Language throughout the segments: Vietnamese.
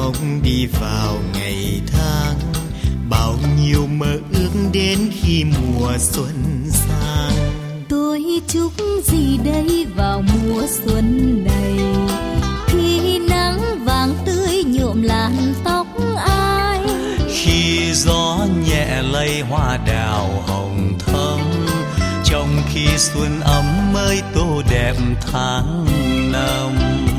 mong đi vào ngày tháng, bao nhiêu mơ ước đến khi mùa xuân sang. Tôi chúc gì đây vào mùa xuân này, khi nắng vàng tươi nhuộm làn tóc ai, khi gió nhẹ lay hoa đào hồng thắm, trong khi xuân ấm mới tô đẹp tháng năm.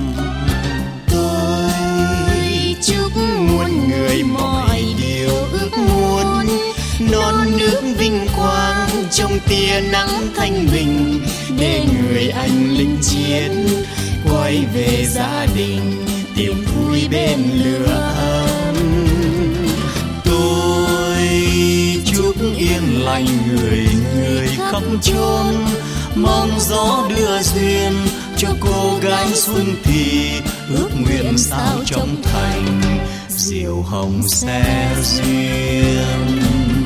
Tôi chúc muôn người mọi điều ước muốn, non nước vinh quang trong tia nắng thanh bình, để người anh lính chiến quay về gia đình tìm vui bên lửa ấm. Tôi chúc yên lành người người khắp chốn, mong gió đưa duyên cho cô gái xuân thì ước nguyện sao trong thành diều hồng sẽ duyên.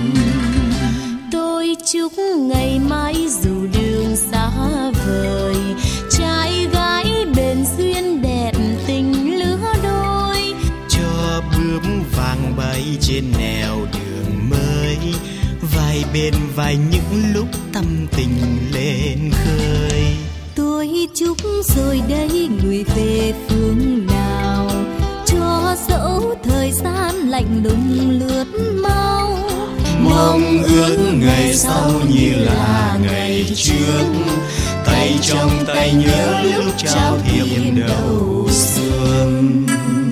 Tôi chúc ngày mai dù đường xa vời, trai gái bền duyên đẹp tình lứa đôi, cho bướm vàng bay trên nẻo đường mới, vai bên vai những lúc tâm tình lên khơi. Tôi chúc rồi đây người về phương nào, cho dẫu thời gian lạnh lùng lướt mau, mong ước ngày sau như là ngày trước, tay trong tay nhớ lúc trao thiệp đầu xuân.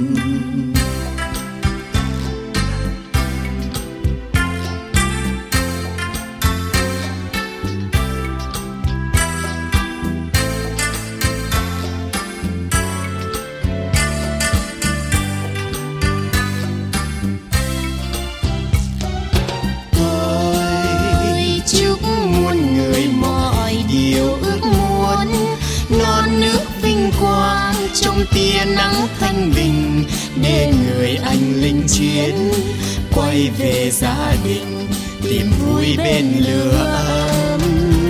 Trong tia nắng thanh bình, để người anh lính chiến quay về gia đình tìm vui bên lửa ấm.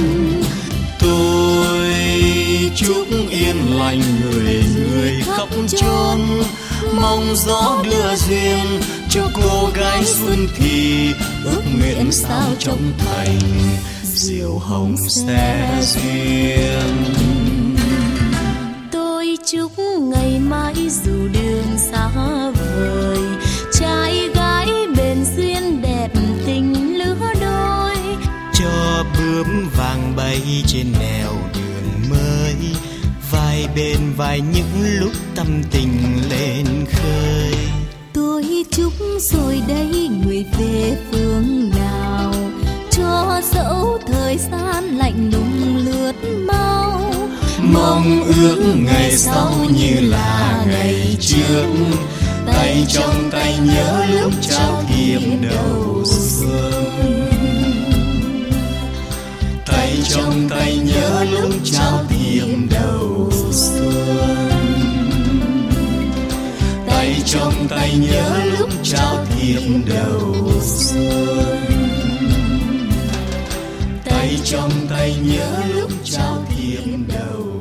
Tôi chúc yên lành người người khắp chốn, mong gió đưa duyên cho cô gái xuân thì ước nguyện sao trong thành diều hồng sẽ duyên. Chúc ngày mai dù đường xa vời, trai gái bền duyên đẹp tình lứa đôi, cho bướm vàng bay trên nẻo đường mới, vai bên vai những lúc tâm tình lên khơi. Tôi chúc rồi đây người về phương nào, cho dẫu thời gian lạnh lùng lướt mau, mong ước ngày sau như là ngày trước, tay trong tay nhớ lúc trao thiệp đầu xuân. Tay trong tay nhớ lúc trao thiệp đầu xuân. Tay trong tay nhớ lúc trao thiệp đầu xuân. Tay trong tay nhớ lúc trao thiệp đầu